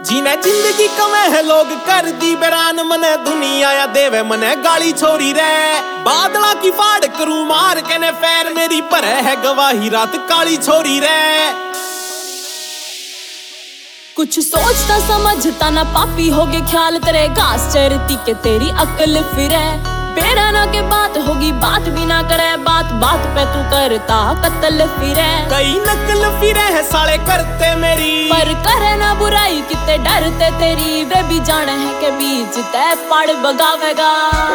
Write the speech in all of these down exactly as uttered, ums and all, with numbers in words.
जीने जिंदगी कमे है लोग कर दी बैरान, मने दुनिया या देवे मने गाली छोरी रे। बादला की फाड़ करूं मार के ने फैर, मेरी पर है गवाही रात काली छोरी रे। कुछ सोचता समझता ना पापी होगे ख्याल, तेरे घास चरती के तेरी अक्ल फिरे। बेराना के बात होगी बात भी ना करे, बात बात पे तू करता कत्ल फिरे। कई नकल फिरे है साले करते मेरी, पर करे ना बुराई कितने डरते तेरी। वे भी जाने है के बीच तय पड़ बगावेगा।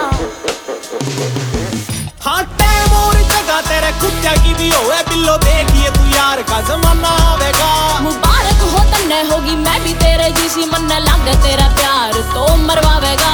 हाँ टाइम और जगह तेरे कुत्ता की भी होए बिल्लो, देखिए तू यार का जमाना आवेगा। मुबारक हो तन्ने होगी मैं भी तेरे जिसी, मन लागे तेरा प्यार तो मरवावेगा।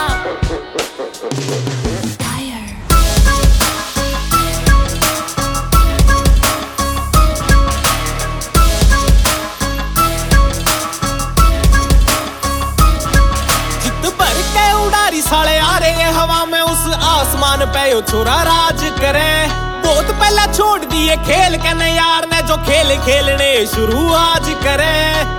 साले आ रहे हवा में उस आसमान पे यो छोरा राज करे। बहुत पहले छोड़ दिए खेल के ने यार ने, जो खेल खेलने शुरू आज करे।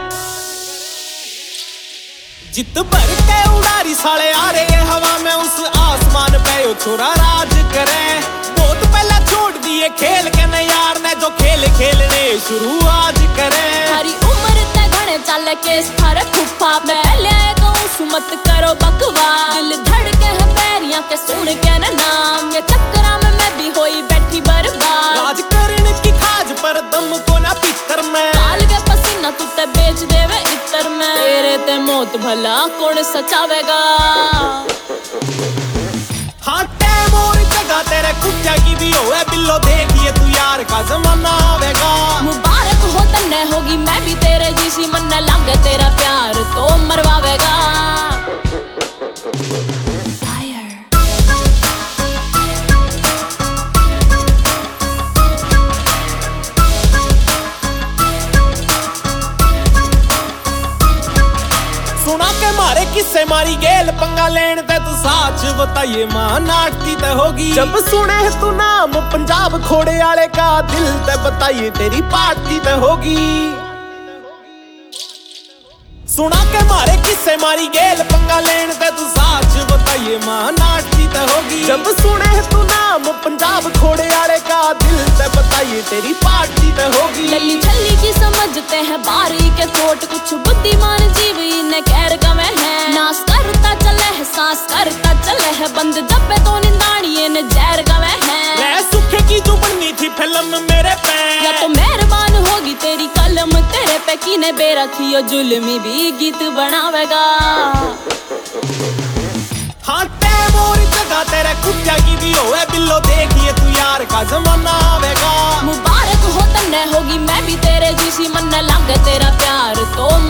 जित भर के उड़ारी साले आ रहे हवा में उस आसमान पे यो छोरा राज करे। बहुत पहले छोड़ दिए खेल के ने यार ने, जो खेल खेलने शुरू आज करे। हरी उम्र ते घने चल के थारे फुफा पहले मत करो बकवास। दिल धड़के है पैरियां के सुन के न नाम, ये चक्करा में मैं भी होई बैठी बर्बाद। राज करने की खाज पर दम को ना पितर में, काल के पसीना तू ते बेच देवे इतर में। तेरे ते मौत भला कौन सचावेगा। हाँ टाइम और जगह तेरे कुत्ता की भी होए बिल्लो, देखिए तू यार का जमाना आवेगा। मुबारक हो तन्ने होगी मैं भी तेरे जिसी, मन लागे तेरा प्यार तो मरवावेगा। सुना के मारे किस्से मारी गेल पंगा लेन ते, तू साच बताइए मां नाटती ते होगी। जब सुने तू नाम पंजाब खोड़े आले का, दिल ते बताइए तेरी पार्टी ते होगी। सुना के मारे किस्से मारी गेल पंगा लेन ते, तू साच बताइए मां नाटती ते होगी। जब सुने तू नाम पंजाब खोड़े आले का, दिल ते बताइए तेरी पार्टी ते होगी। लली छली की समझते हैं बारी के चोट, कुछ बुद्धिमान जीव इन्हें कैर गवे है। नाश करता चले है सांस करता चले है बंद, जब तो निंदानिये ने जहर गवे है। मैं सुखे की जो बननी थी फिल्म मेरे पे, या तो मेहरबान होगी तेरी कलम तेरे पे, की ने बेरा थी यो जुल्मी भी गीत बनावेगा। हाँ टाइम और जगह तेरे कुत्ता की भी होए बिल्लो, देखिए तू यार का जमाना आवेगा। मुबारक हो तन्ने होगी मैं भी तेरे जिसी, मन लागे तेरा प्यार तो